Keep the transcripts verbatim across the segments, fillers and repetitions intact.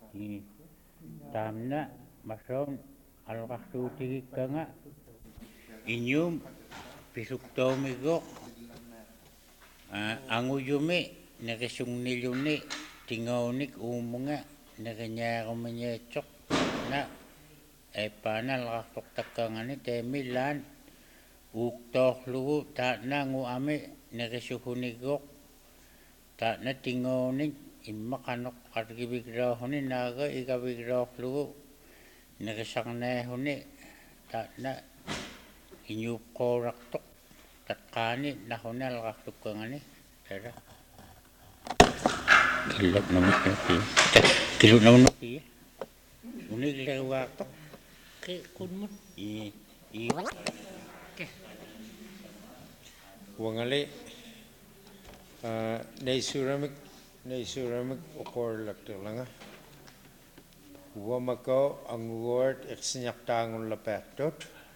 i tamna mason alqartuutigikkanga iñum pisuktoomiggoq anguyumi neqisungniljuni tingaunik uumunga neqiñaaqumiñiatsoq na epaana alqartoqtakkangani teemillaan uuktoorlugu taa'naangu ami neqisuhuniggoq taa'na tingaunik immaqanoq qarkivigraahuni naaga igavigraorlugu neqisarnaahuni taa'na iñuuqqoorartoq taqqaani nahuni alqartukkangani tara killak namikki kiluk namukki unigleruartoq ki kunmun i i ke wangali neisuramik neisuramik uqorlakterlanga uamako anguort iqsiñaqtaangullapaartut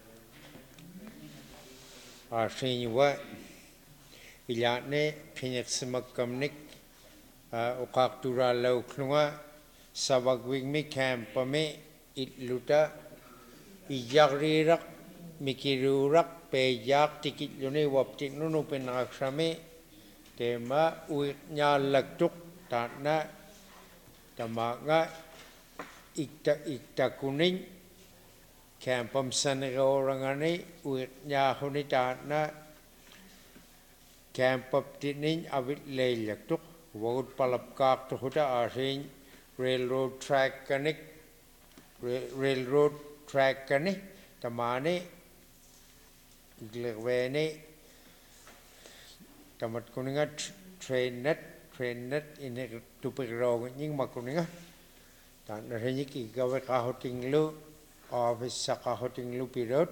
aarsiiñuwa ilaane piniqsimakkamnik uqaaqturaalauklunga savagwigmi campami itluta iyagriiraq mikiruuraq peeyaaq tikitluni waptiknunu pinaqaksami teema uiqñaallaktuq taa'na tamaanga ikta iktakunin campam sanigoorangani uiqñaahuni taa'na campaptinin avitleillaktuq wagut palapkaaqtuquta aasiin railroad track kanik railroad track kani tamaani iglerveeni tamat kuninga train net train net ini tupirrooging makuninga taa'na renyik igawe qahotinglu office saqahotinglu pirot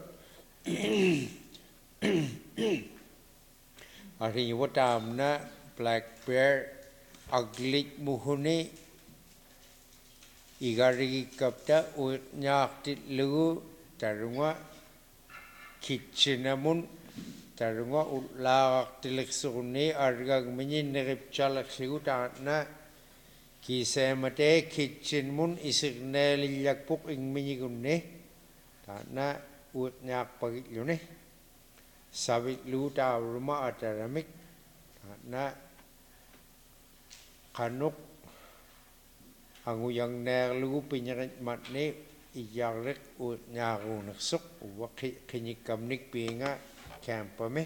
ariñuwa taamna black bear aglik muhuni igarigikapta uiqñaaqtitlugu tarunga kitchinamun tarunga ullaaqartiliksuqunni argagmiñi neqipchalaksigu taa'na kiseemate kitchinmun isigneelillakpuq ingmiñigunni taa'na uiqñaaqpagitluni savitlugu taaruma ataramik taa'na qanuq anguyangneerlugu piñeqitmatni iyarriq uiqñaaquunersuq uwa qiñikkamnik piinga campami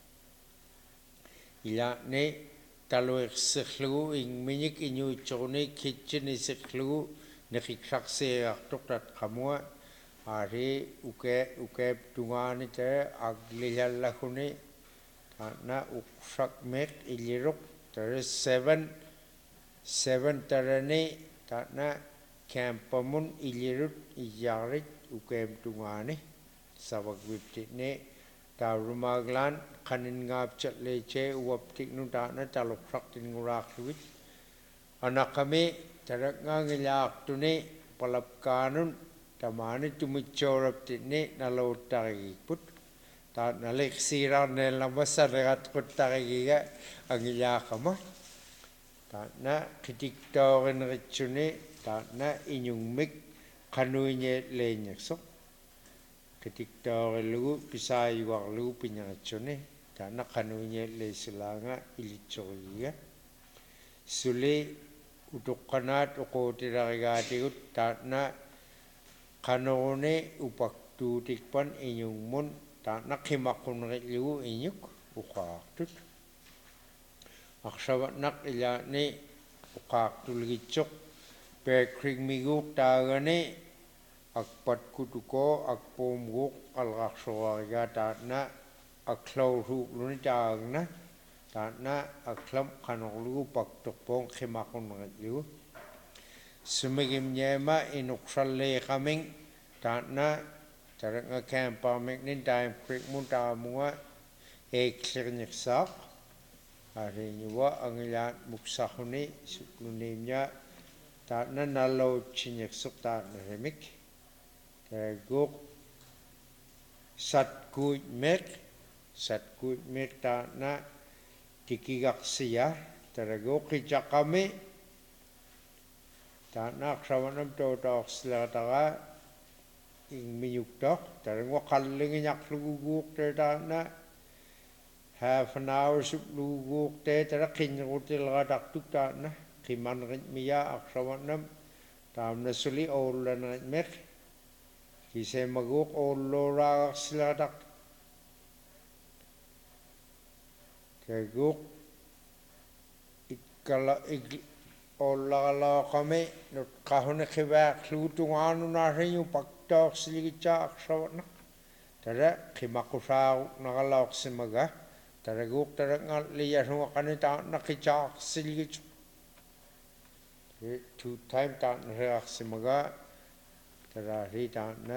ilaani taluiqsirlugu ingmiñik iñuitsoquni kitchen isirlugu neqiqsarsiiartuq tatqamua aari uke ukeep tungaani tara aglillallaguni taa'na uqsaqmeq illiruq tara seven seven tarani taa'na campamun illirut iyaarit ukeem tungaani savagviptitni taarumaglaan qaningaapchatleche uaptiknu taa'na taluqsaqtinguraaqluvit anaqami tarakngaangillaaqtuni palapkaanun tamaani tumitsooraptitni naluuttarigiikput taa'na liqsiiraarneellama saneratquttarigiga angillaaqama taa'na qitiktoorineritsuni taa'na iñungmik qanuiñeet leeñaksoq qitiktoorilugu pisaayuarlugu piñeritsuni taa'na qanuiñeet leisulaanga ilitsoриgiga suli utuqqanaat uquutilarigaatigut taa'na qaneruni upaktuutikpan iñungmun taa'na qimaqquneritlugu iñuk uqaartut aqsavatnaq ilaani uqaartulgitsoq peekringmiguuq taagani akpatkutuko akpuumguuq alqarsoruariga taa'na aklauruupluni taagna taa'na aklam qanorlugu paktorpoon qimaqquneritlugu sumigimñeema inuqsalliiqaming taa'na taranga campamiknin time creekmun taamunga eeklirniqsaaq ariñuwa angillaat muksaquni sukluniimña taa'na nalautsiñiqsuq taa'neremik taguuq satkuitmeq satkuitmeq taa'na tikigaqsiya taraguuq qichaqami taana aksrawanam tootaaqsilaataqa ingmiyuktoq tarangwa qallingiñaqluguguuq te taana half an hour supluguuq te tara qinrutilqataqtuk taana qimanritmiya aksrawanam taamna suli oullanritmeq kisemaguuq oulloraaqarsilaataq kaguuq ikkala ollaqalaaqami nutqahuni qivaaqluutungaanunaaриñu paktaorsiligitsa aksrawanaq tara qimaqusaaruqnaqalaorsimaga taraguuq tarangaalliyarruaqani taana qitsaaqsiligitsu two time taana reaqsimaga tarari taana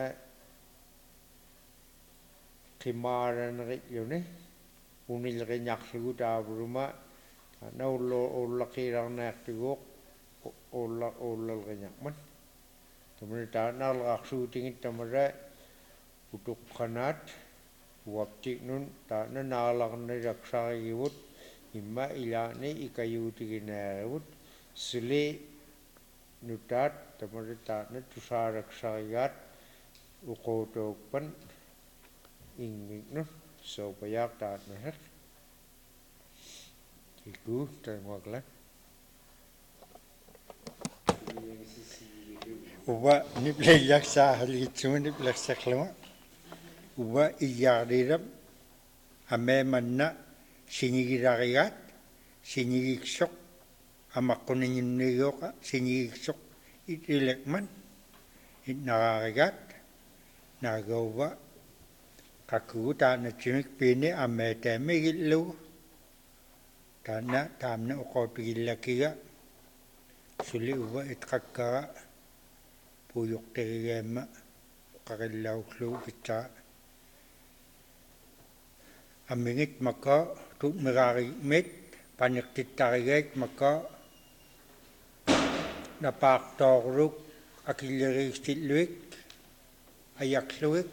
qimaaraneritluni unilriñaqlugu taavuruma taana ullo ullaqiirarnaaqtiguuq ulla ullalriñaqman tamani taana alqarsuutingit tamara utuqqanaat uaptiknun taana naalaqniraksarigivut imma ilaani ikayuutiginaaривut suli nutaat tamari taana tusaaraksarigaat uquutuukpan ingmiknun sopayaaq taatnaheq iku tangwakla uwa nipleyaksaahaliitsugu niplaqsaqlama uwa iyaariram ameemanna sinigirarigaat sinigiksoq amaqquninnigioqa sinigiksoq itilekman itnaraarigaat naagauva qakugu taanatsimik piini ammeetaamigillugu taana taamna uqoopigillakiga suli uva itqakkara puuyuqterigaamma uqaqillauqlugu pitsaa ammingit makka tuutmiraarigmit paniqtittarigaik makka napaartoorluk akillerigistilluik ayaqluik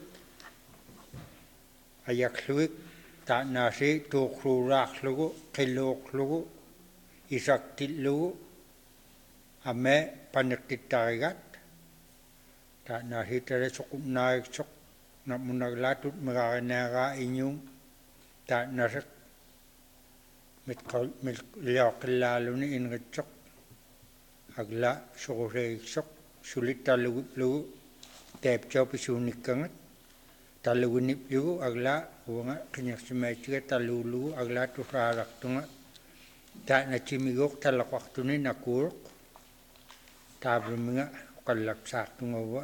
ayaqluik taanaasi tuuqruuraarlugu qilluuqlugu isaktillugu amme paniqtittarigat taanaasi tara suqunnaariksoq namunaglaatut miraarineeraa iñuum taanasaq mitqal mitliaqillaaluni inritsoq agla suquseegiksoq sulittaluguiplugu teepcoopisuunikkangat taluguniplugu agla uanga qiñarsimaitiga taluulugu agla tusaaraqtunga taanatsimiguuq talaqartuni nakuuruq taavruminga qallaqsaartungauva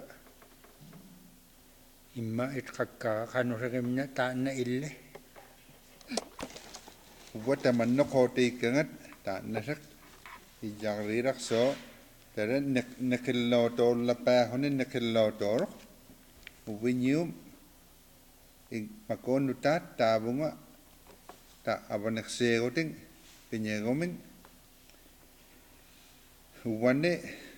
imma itqakkara qanuserimna taanna ille uwatamanno qootiikkangat taannasaq iyaariiraqsoo tara niqillootoorlapaahuni niqillootooroq uviñium makoonnutaat taavunga ta avaneqseerutin piñeerumin uwanni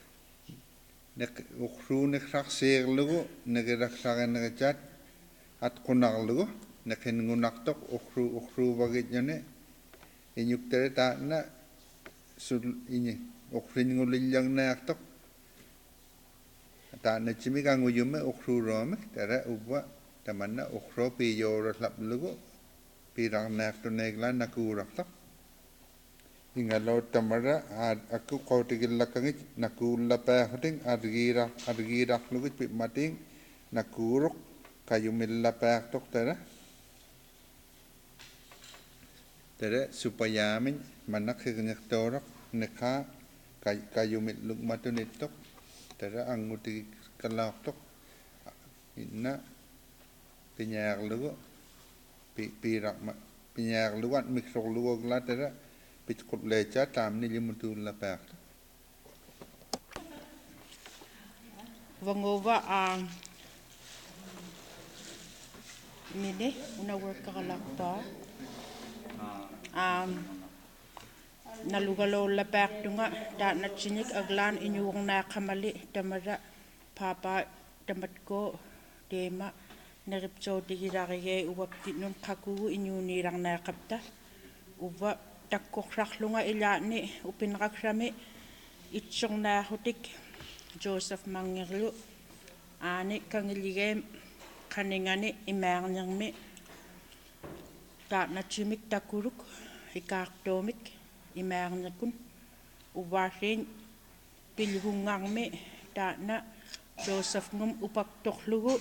uqruuniqsarseerlugu niqilaqsarineritat atqunarlugu niqingunartoq uqru uqruuvagitñuni iñuktari taanna sul iñi uqrinngulillarnaartoq taanatsimik anguyumme uqruuruamik tara uvva tamanna uqroo piiyoorallaplugu piirarnaartuneeglaan nakuurartoq ingaloot tamara akku qootigillakangit nakuullapaahutin argiira argiirarlugit pipmating nakuuruq kayumillapaartoq tara tara supayaamin manaqsirniqtooroq niqa kayumitlugmatunittoq tara angutikalaartoq inna piñaarlugu piiraqma piñaarluguat miksorluguagla tara pitqutleecha taamni limutuullapaartoq vangova a mine una workagalaqtaa um nalugalollapaartunga taanatsinik aglaan iñuuqnaaqamali tamara papa tamatko teema neripsootigilarigai uaptinun qakugu iñuuniilarnaaqapta uva takkoqsarlunga ilaani upinraqsami itsornaarutik Joseph Mangerlu aani kangiligem kaningani imaarnermi taatnatimik takuluk ikaartoomik imaarnerkun uvaasiin pilhungarmi taatna Joseph ngum upaktorlugu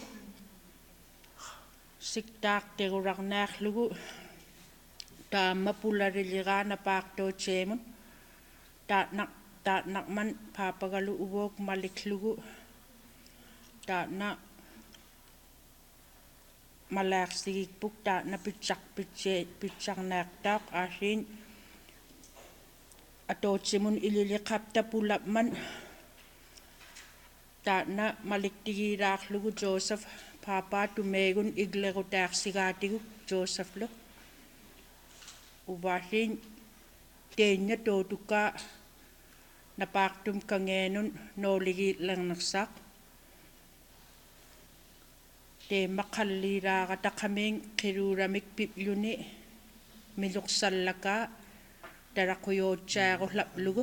siktaartirularnaarlugu taamma pulaliliraana paartootiamun taatna taatnaqman paapagalu uvook maliklugu taatna malaarsigikpuk taatna pitsak pitsarnaartaaq aasiin atootimun ililiqapta pulapman taatna maliktigiilaarlugu Joseph paapaa tumeegun iglerutaarsigaatigu Josephlu uvaasiin teenya tootukaa napaartum kangeenun nooligiilernersaaq teemma qalliilaarataqamiin qiluuramik pipluni miluqsallakaa talaquyootsaarulaplugu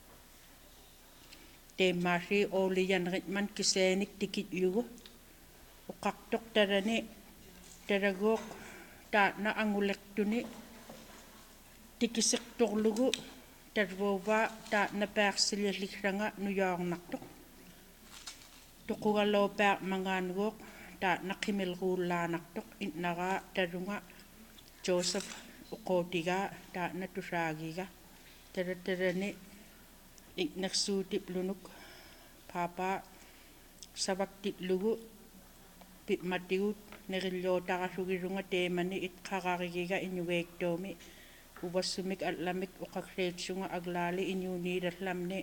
teemmaasi ooliyanritman kiseenik tikitlugu uqartoq talani talaguoq taatna angulertuni tikisiqtorlugu talvuuvaa taatna paarsililligranga nuyaornartoq tuqugaloo mangaanugoq taatna qimilruullaanartoq innaraa talunga Joseph uqootigaa taatna tusaagiga talatalani ignersuutiplunuk paapaa savaktillugu pitmatigut nerilluutarasugilunga teemani itqararigiga inuveektoomi uvassumik allamik uqagliitsunga aglaali inuuniilallamni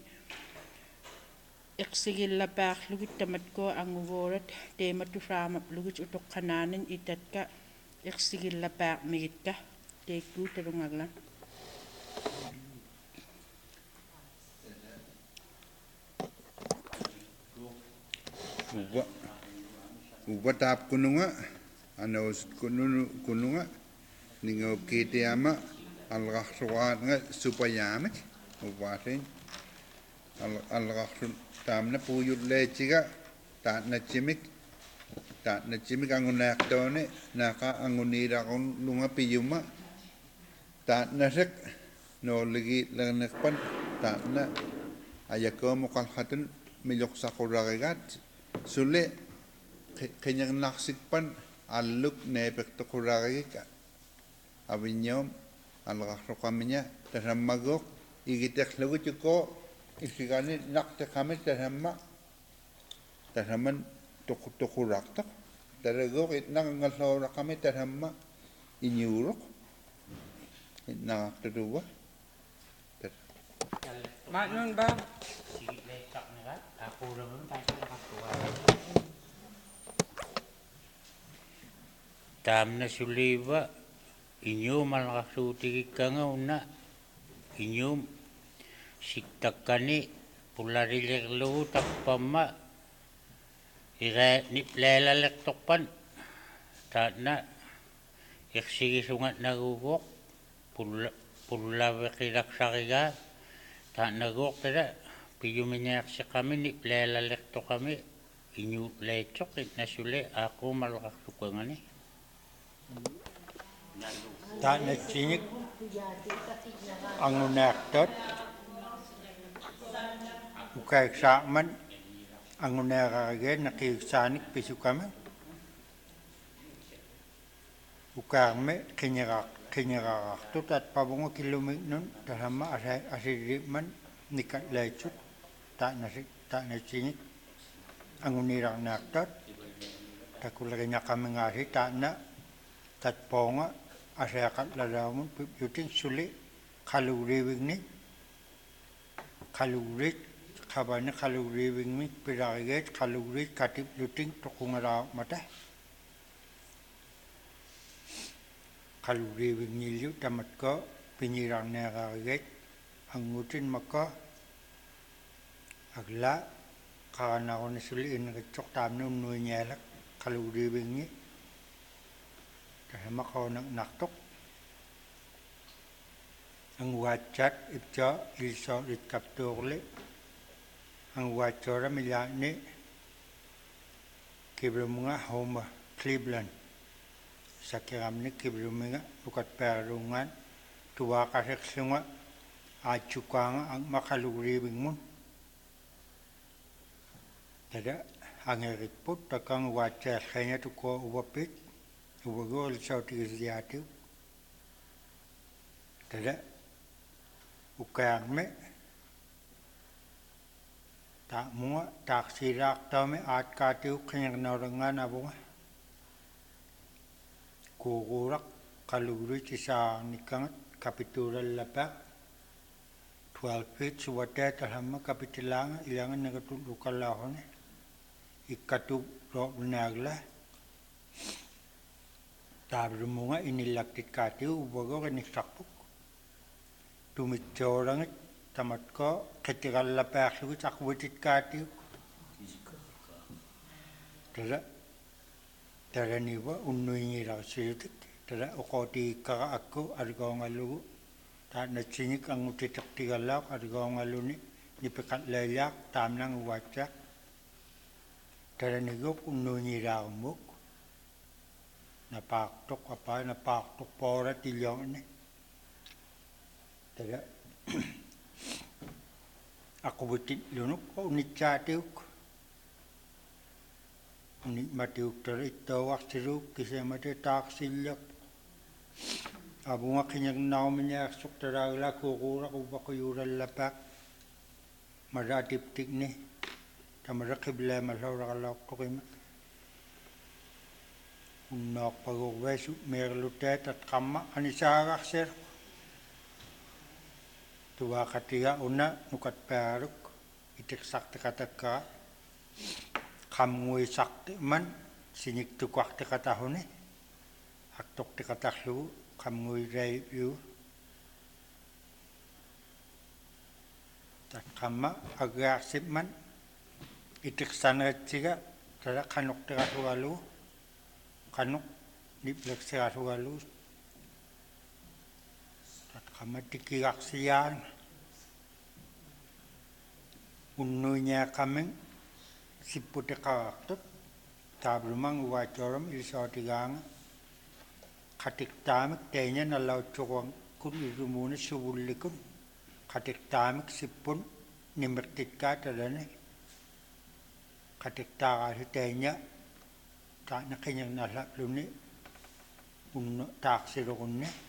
iqsigillapaarlugit tamatkoo anguvuulat teematusaamaplugit utoqqanaanin itatka iqsigillapaarmigitka teekkuu talungaglan uva uva taap kununga anaus kununu kununga ningo kitiama alraqsuaatnga supayaamak uvaasin alraqsun taamna puuyulleetsiga taatnatsimik taatnatsimik angunaaqtooni naaqa anguniiraqunlunga piyuma taatnasek nooligi lernerpan taatna ayakoomuqalhatun miloqsaqurarigaat sulle qinernarsikpan alluk neepertoqurarigik aviñoom alraqsoqamiña tasammagoq igiterlugutuko isigani naqteqamik tasamma tasamman toquraqtaq taragoq itnaqangallooraqami tasamma iñuuruq itnaqartutuwa Maklum ba? Sige, letak na ka. Ako naman tayo nakatuwa. Tam na suliba, inyo malakasutigik ka nga una. Inyo siktakani, pulariliklo takpama. Ira niplelalek tokpan. Taat na, iksigisungat nagugok. Pulawikilaksariga. Tak nagok tada piyuminyak si kami ni plelalek to kami inyu lecok na sule ako malakas tukangani. Taatnatsinik angunaartot ukaiksaaqman angunaararage naqiiksaanik pisukama ukaarme qineraaq qineraaqartut atpavunga kilumiknun tasamma asirriman nikatlaitsut taatnasik taatnatsinik anguniirarnaartot takuleriñaqamingaasi taatna tatpoonga aseaqatlalaamun pipyutin suli qaluuriivigni qaluurit qabani qaluuriivigmi pilarigeet qaluurit katiplutin toqungalaamata qaluuriivignillu tamatko piñirarneerarigeet angutin makko agla qaranaruni suli inritsoq taamna unnuiñaalak qaluuriivigni tasamaqoonaqnartoq anguaatsaat ipsa ilsoolit kaptuurli ang wachora milani kibrumunga home Cleveland sakiramni kibrumunga ukat perungan tuwa kaseksunga achukanga ang makaluribing mun tada ang erikput takang wacha kanya tuko uwapit uwagol sa utigiziyatu tada ukayang me tak mua tak sirak tame at katiu kanyang narangan abunga kukurak kaluguri sa nikangat kapitural lapa twelve feet suwate talama kapitulanga ilangan nagatulukal lahon ikatu ro nagla tabrumunga inilaktit katiu ubago kanisakpuk tumitsorangit tamat ko ketigal lapaksu sakwitit katiu tada tada niwa unui ngira siutit tada ukoti kaka aku argaw ngalugu ta natsinik ang utitak tigalak argaw ngaluni nipikat layak tamnang uwatsak tada nigok unui ngira umuk napaktok apa napaktok pora tilyong ni tada aku butit lunuk ko unit chatiuk unit matiuk terito waksiruk kisah mati tak silyak abu ngakinyang naumnya suk teragla kukura kubakuyural lapak maratip tik ni tamarakibla masaura kalak tukima unok pagugwesu merlutet at kama anisagak sir tuwa katiga una nukat peruk itik sakti kataka kamngui sakti man sinik tukwak ti katahuni aktok ti kataklu kamngui review tak kama agresif man itik sanat siga tada kanuk ti katugalu kanuk niplek si katugalu kama tikigaksiyan ununya kaming siputi karakter tablumang wajoram ilsotigang katik tamik tenya nalau cokong kun irumuni subulikun katik tamik sipun nimertit ka tadane katik taka tenya tak nakinyang nalap luni unno taksirukun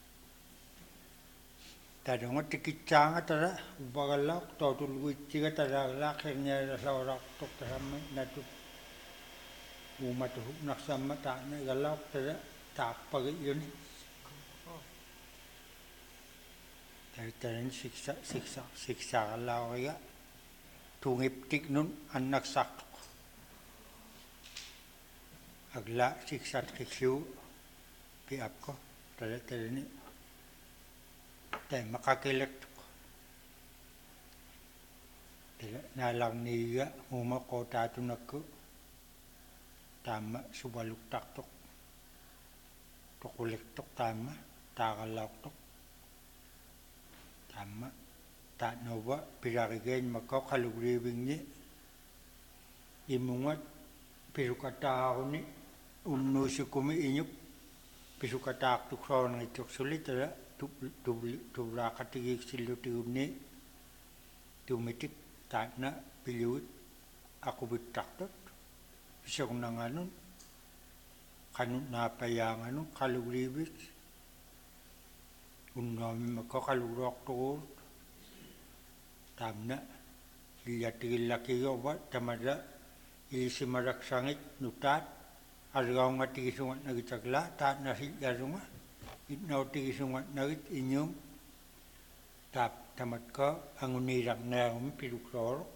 tada ngo tikitsanga tada bagalak totul guichiga tada lakenya saurak tok tahamma natu umatu naksamma ta na galak tada tak pagi yuni tada tada siksa siksa siksa galau ya tungip tik nun anak sak agla siksa tiksu piap ko tada tada ni tay makakilek tada nalang niya huma ko tatunak tama subaluk taktok tokulik tok tama takalak tok tama ta nova pirarigen mako kalugribing ni imungat pirukata ni umnu sukumi inyup pisukatak tukron ngituk sulit tada tu tu tu rakati silu tiune tumitik takna pilut aku bitaktot isang nanganun kanun napayanganun kalugribis unami makakalurok to tamna liyatigil laki yoba tamada ilisimarak sangit nutat argaw nga tigisungat nagitagla tat nasilyarunga itnaw tigisungat nagit inyong tap tamat ka ang unirang na yung pilukloro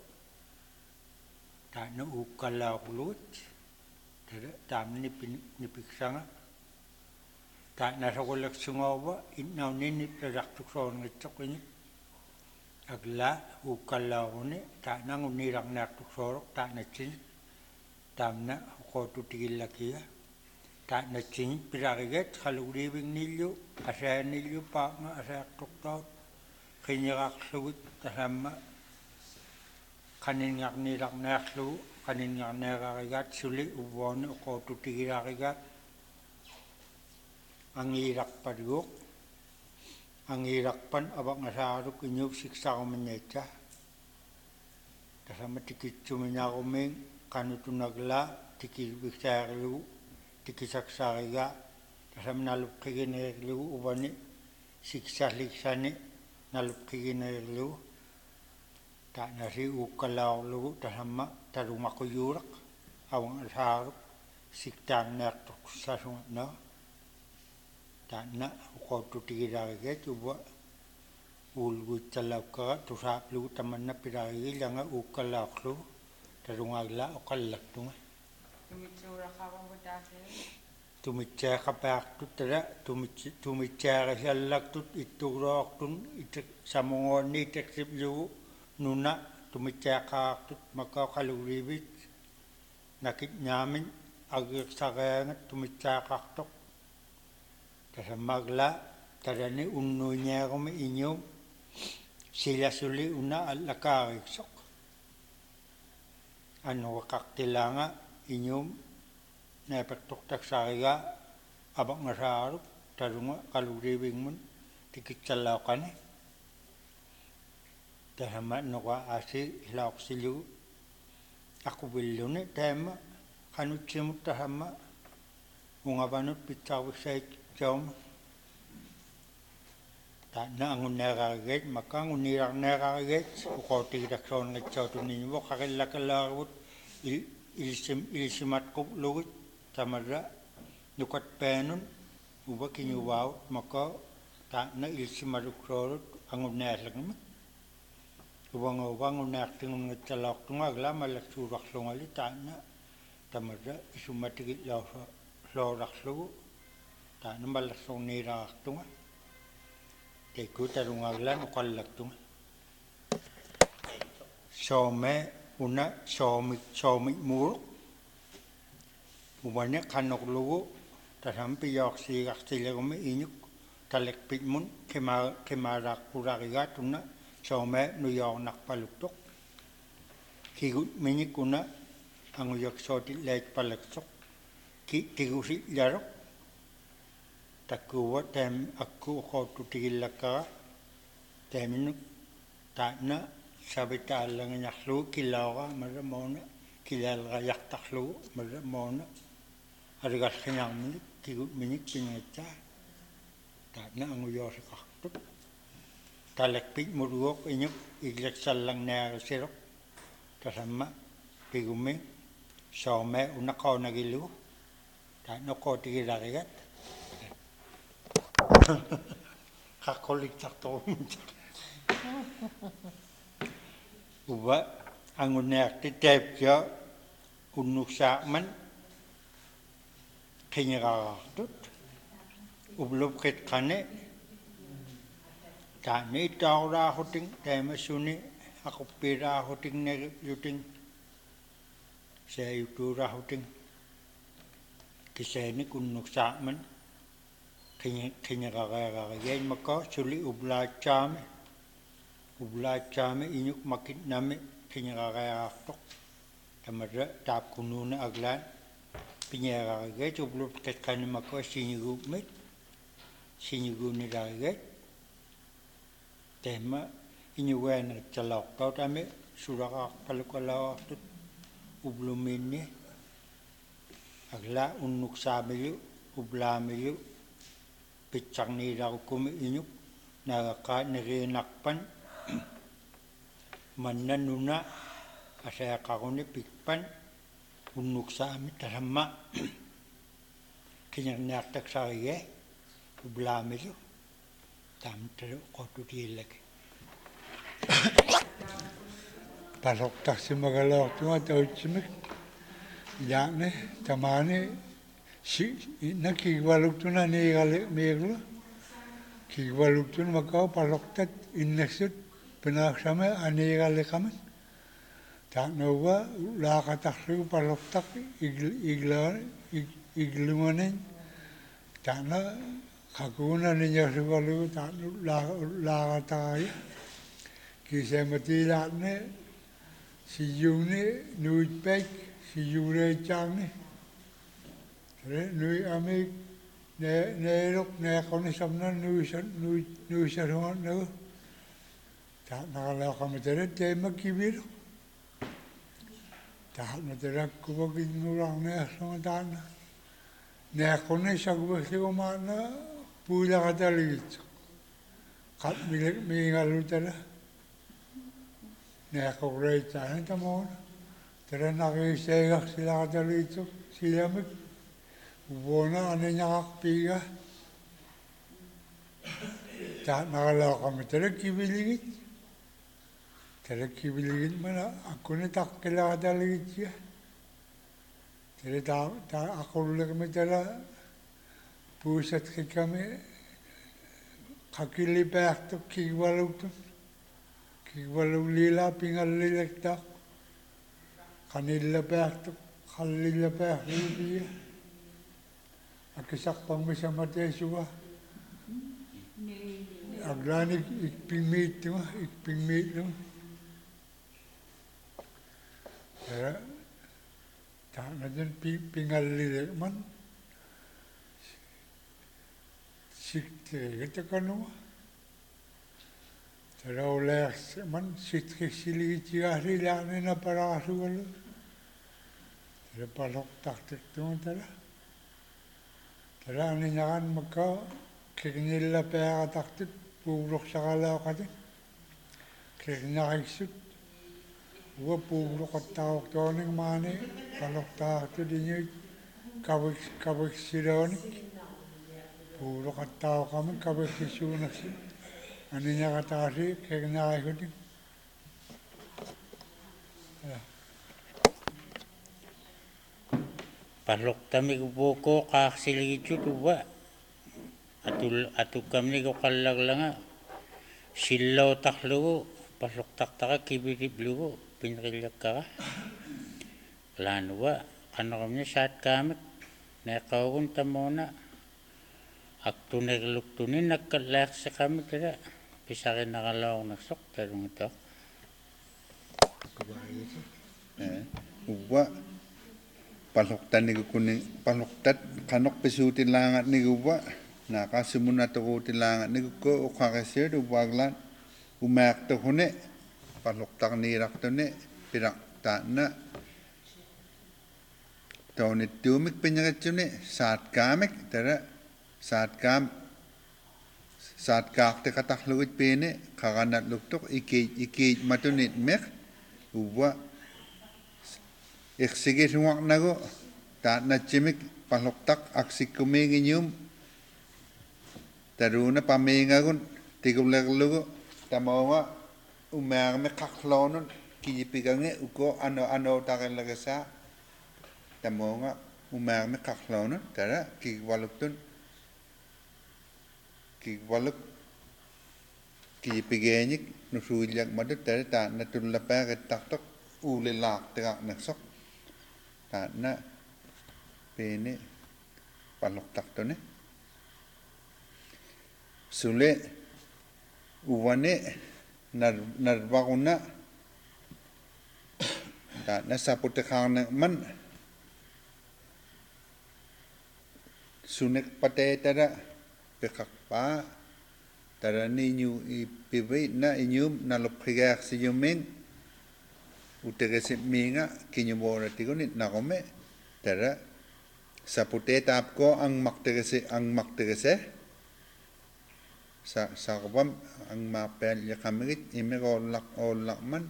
ta na ukala kulut tam ni nipiksanga ta na sa kulak sungawa itnaw ninit radak tuksoro ngitok ini agla ukala kuni ta na unirang na tuksoro ta na chin tam na ukotu tigil lakiya ta na chin piragiget kaluribing nilyo asaya nilyo pa nga asaya tuktaw kinyirak sugut tasama qaninngaqnilarnaarlu qaninngaqniaqarigaat suli uvuani uqootutigilaarigaat angiilarpaluuq angiilarpan avaqngasaarluk iñuup siksaruminiatsa tasama tikitsuminarumiin qanutunagla tikilvisaarilugu tikisaksaariga tasama nalupqigineerlugu uvani siksarliksani nalupqigineerlugu ta'nasi uukkalaorlugu tasama talumaquyuulaq avaqngasaarluk siktaarneartorkussasunnaa ta'na uqootutigilaarigaat uva uulguitsalaukkara tusaaplugu tamanna pilaarigilanga uukkalaorlugu talungaagla oqallaktunga tumitseeqapaartut tala tumitseerisiallaktut ittuuloortun itak samungoonni itaksiplugu nuna tumitseeqaartut makaoqaluliivit nakit ñaamin agirsariangat tumitseeqartoq tasamagla tarani unnuiñeerumi iñuum silasuli una allakaariiksoq annuaqartilaanga iñuum naapertortaksariga avaqngasaaruk talunga qaluliivingmun tikitsallaoqani tasama noqa asi hilauqsilugu aquvilluni taama qanutsimut tasama ungavanut pitsarvissait jauma ta'na angunneerarigaat makaangunniilarneerarigaat uqootigitaksoorngatsautuniñuvo qaqillakalaarvut ilsim ilsimatquplugit tamarra nukatpaanun uva kiñuvaavut maka ta'na ilsimaluksoorut angunneerlagma uvanga angunneartingunngatsalaortunga agla malaksuularlungali ta'na tamarra isummatigillausa loorarlugu ta'na mallarsorniilaartunga teikku talungaagla nuqallaktunga soome una soomik soomik muuruq uvani qanorlugu tasam piyoorsiigartilegumi iñuk talekpitmun qima qimaalaaqpularigaat una soome nuyoornarpaluktoq kigut miñik una anguyaksootilleitpalaksoq ki tigusillaroq takkuva taam akku uqoottutigillakkara taaminuk ta'na savitaallangiñarlugu kilaora marra moona kilaalrayartarlugu marra moona arigalqiñarminik kigut minik pingatsaa ta'na anguyoosiqartut talakpit muruoq iñuk iglaksallarniarisiroq tasamma pigumi soome unaqaonagilugu ta'na uqootigilarigat qaqqoliktartorum uva angunnearti taapkia unnuksaarman qiñiqarartut ublupqitqani ta'ni ittaarulaaruting taamasuni aquppiilaarutingnaluting saayutuulaaruting kisaanik unnuksaarman qiñiqareerarigain maka suli ublaatsaami ublaatsaami iñuk makitnami qiñiqareerartoq tamarra taapkunuuna aglaan piñeerarigaat ublupqitqani maka siñiguupmit siñiguunilarigaat taama iñugaanerittalaortautami sulaqaarpalukalaartut ublumiinni agla unnuksaamilu ublaamilu pitsarniilarukumi iñuk naagaqqaa neriinarpan manna nuna asaaqaruni pikpan unnuksaami tasamma qiñerniartaksariga ublaamilu taamtalu uqottutiillaki paloqtarsimagalaortunga tautsimik ilaane tamaani si nakiigvaluktuna niigale miiglu kiigvaluktuna makao paloqtat innaksut pinaaksame aniigaleqaman taanauva laaqatarlugu paloqtaq igla iglumanen taana qakuna niñasuvalugu taanu laaqataraya kiiseematiilaarne si yuni nui pek si yure chang ni re nui ami ne ne rok ne koni samna nui san nui nui sarong no ta na la kamitere te makibir ta na te rakku bagi ngurang ne song ta na ne koni sagwe sigo ma na puja katalit kat mi mi ngalutera ne ko rei ta ta mo tera na ge sega sila katalit sila mi Buona ane nyakak piga. Tak nakala kami tere kibiligit. Tere kibiligit mana aku ni tak kela ada ligit ya. Tere tak tak aku lagi kami tere pusat ke kami kakili pek tu kiwalu tu kiwalu lila pingal lila tak kanila pek tu kalila pek lila. Akisak pang may samate suwa. Aglanik ikpingmit mo, ikpingmit mo. Kaya, tak na dyan pingalili man. Sikte, kita kanu. Tara ulek man, sikte siligi tiyari lani na parasu wala. Tara palok taktik tuman tara. Tara ni nyakan maka kiknila pera taktik publok sakala kati kiknakiksut wa publok at tawag toning mani palok takto dinyo kabik kabik sironik publok at tawag kami kabik sisunak si ani nyakatasi kiknakikutin Palok tami ko kaksiligi chutu ba. Atul atu kami ko kalag langa. Silaw taklugo. Palok taktaka kibirib lugo. Pinrilyak ka. Lano ba. Kano kami saat kami. Nakawun tamona. Aktu nagluktunin nagkalak sa kami kaya. Pisakin nakalaw nagsok. Tarong ito. Eh, uwa. Palok tan ni kuning palok tat kanok pesutin langat ni gua na kasimuna to kutin langat ni ko ukakase do baglan umak to hone palok tak ni rak to ne pirak ta na to ni tumik penyagat ne saat kamek tara saat kam saat kak te katak luit pene kaganat luktok iki iki matunit mek uwa Eksige ruang nago tak na cimik palok tak aksik kumengi nyum taruna pamenga gun tigum laglugo tamawa umar me kaklonon kijipigange uko ano ano takan lagasa tamawa umar me kaklonon tara kiwaluk tun kiwaluk kijipigenyik nusuilyak madut tara ta natun lapag tak tok ule lak tegak naksok na pene palok takto ne sule uwane nar narbaguna ta na sapute khang man sunek pate tara pekak pa tara ni nyu ipiwe na inyum na lopkhiga si yumeng utegese minga kinyobora tigonit nakome tara sapute tap ko ang maktegese ang maktegese sa sa kabam ang mapel ya kamigit ime ko lak o lakman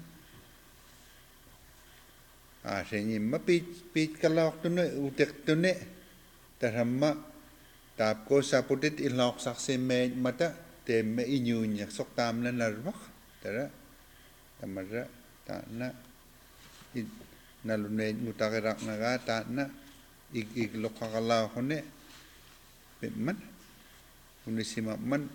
a senyi mapit pit kalak tunne utek tunne taramma tap ko sapute ilok sakse me mata te me inyunya sok tam na narwak tara tamara ta na nalune mutakirak naga ta na ig ig lokakala hone pemman unisima man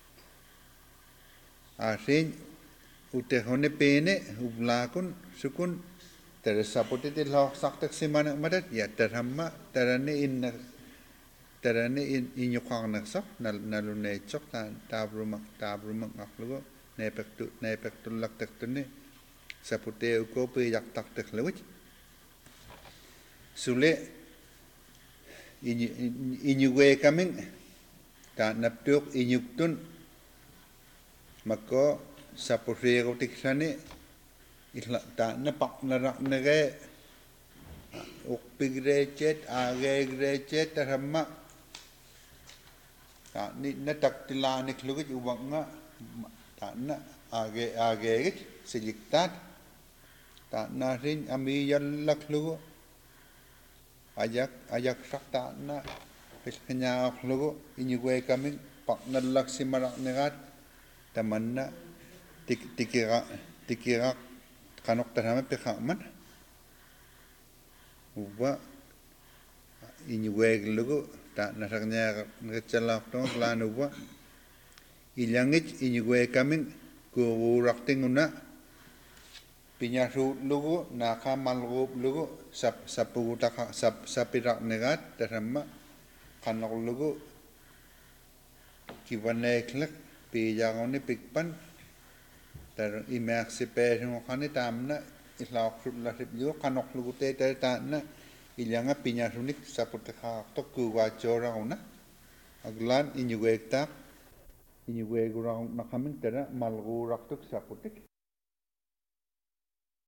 asin ute hone pene ublakun sukun tersapote te lok saktak simana madat ya terhamma terane in terane in inyukang naksak nalune chok ta tabrumak tabrumak aklugo nepektu nepektu lak tektune sapute uko pe yak tak tek lewit sule inyu inyu we kaming ta naptuk inyuktun mako sapute ko tiksane isla ta napak narak nage ukpigre chet age gre chet taramma ta ni natak tilane klugit ubanga ta na age age git siliktat ta na rin ami yallak lugo ayak ayak sakta na kanya lugo inyugwe kami pak nalak simarak negat tamanna tik tikira tikira kanok tarama pekhaman uba inyugwe lugo ta nasaknya ngecalak tong lan uba ilangit inyugwe kami ko raktinguna pinyasu lugu naka malgub lugu sap sapu taka sap sapirak negat terama kanok lugu kibaneklek pijangoni pikpan ter imak sipe ngokani tamna islak sudlah sibju kanok lugu te te tanna ilanga pinyasunik sapu taka tok kuwachora una aglan inyuwek tak inyuwek urang nakamin tera malgu raktuk saputik